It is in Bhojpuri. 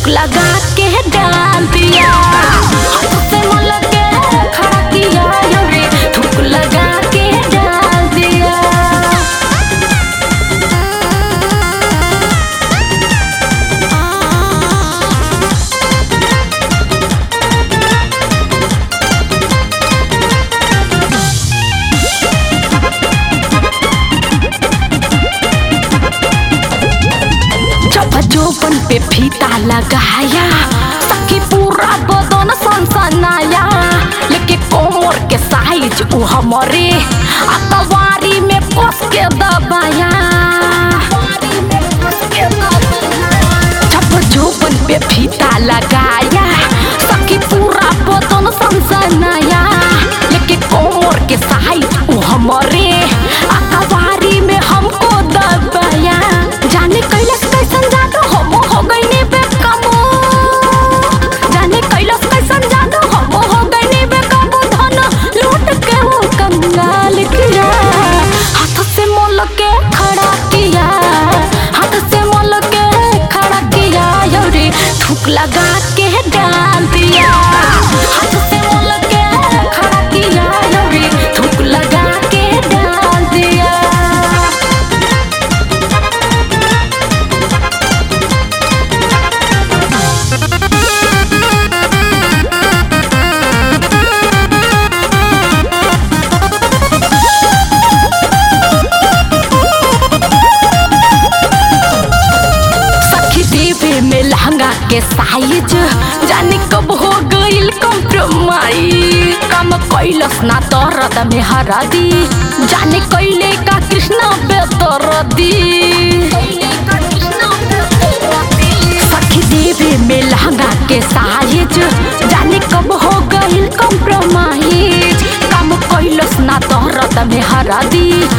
थूक लगा के डाल दिया, हाथ से मल के खड़ा किया रे, थूक लगा के डाल दिया। चौपन पे फीता लगाया, सखी पूरा बदन सनसनाया, लेके कोमर के साइज उ हमरे अकवारी में कस के दबाया। चौपन पे फीता लगाया, सखी पूरा बदन सनसनाया, लेके कोमर के साइज उ हमरे अकवारी में हमको दबाया। जाने कैलाश कैसन जादू हम हो गईनी बेकाबू, जाने कैलाश कैसन जादू हम हो गईनी बेकाबू, धन लूट के वो कंगाल किया, हाथ से मोल के खड़ा किया, हाथ से मोल के खड़ा किया रे, थूक लगा के डाल दिया, हाथ से मोल के खड़ा किया रे, थूक लगा के डाल दिया। में लहंगा के साइज जाने कब हो गईल कॉम्प्रोमाइज, काम कैलस ना दर्द में हरदी, जाने कैले का कृष्णा बेदर्दी। सखी देवी में लहंगा के साइज जाने कब हो गईल कॉम्प्रोमाइज, काम कैलस ना दर्द में हरदी,